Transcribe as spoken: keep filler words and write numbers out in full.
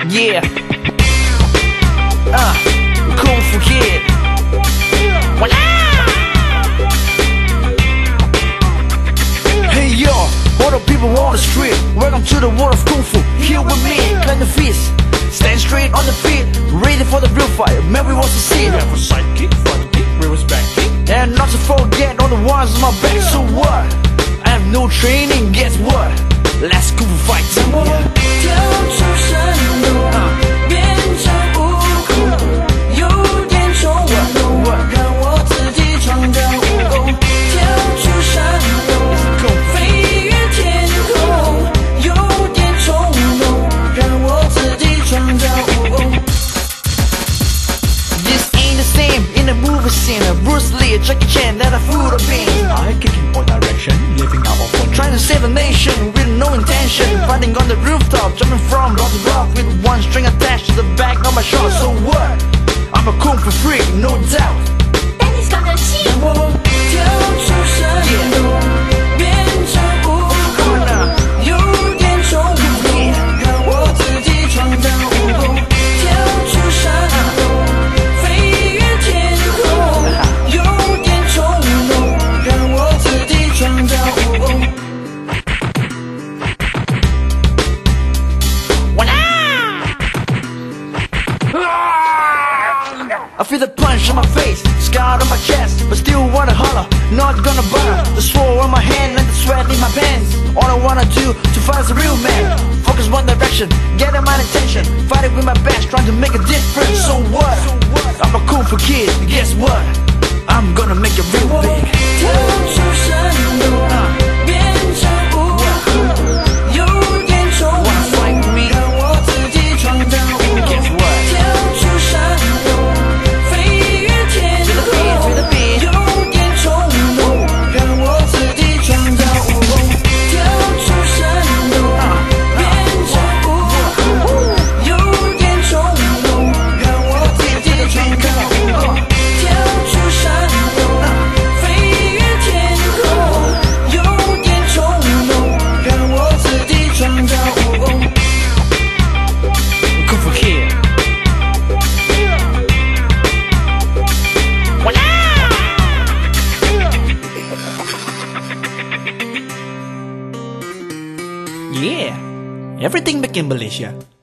Yeah. Uh, Kung Fu Kid. Voila! Hey yo, all the people on the street, welcome to the world of Kung Fu. Here with me, clench your fists, stand straight on the feet, ready for the real fight. Man, we want to see it. For side kick, front kick, reverse back kick. And not to forget all the ones on my back. So what? I have no training, guess what? Let's Kung Fu fight. Yeah. 跳出山洞，变成悟空，有点冲动，让我自己创造武功。跳出山洞，飞越天空，有点冲动，让我自己创造武功。 This ain't the same in the movie scene. Bruce Lee, Jackie Chan, that I food of beans. I kick in all direction, living out of one. Trying to save the nation with no intention. Fighting on the rooftop, jumping from rock to rock with one string attached to the back of my short. So what? I'm a kung fu freak, no doubt. 但你搞得起我跳出山洞，变成悟空，有点冲动，让我自己创造武功。跳出山洞，飞越天空，有点冲动，让我自己创造武功。 I feel the punch on my face, scar on my chest, but still wanna holler, not gonna bother. The sword on my hand and the sweat in my pants. All I wanna do to fight as a real man. Focus one direction, getting my attention. Fighting with my best, trying to make a difference. So what? I'm a kung fu kid, guess what? I'm gonna make it real big. 跳出山洞，变成悟空，有点冲动，让我自己创造武功。跳出山洞，飞越天空，有点冲动，让我自己创造武功。跳出山洞，变成悟空，有点冲动，让我自己创造武功。跳出山洞。 Yeah, everything back in Malaysia.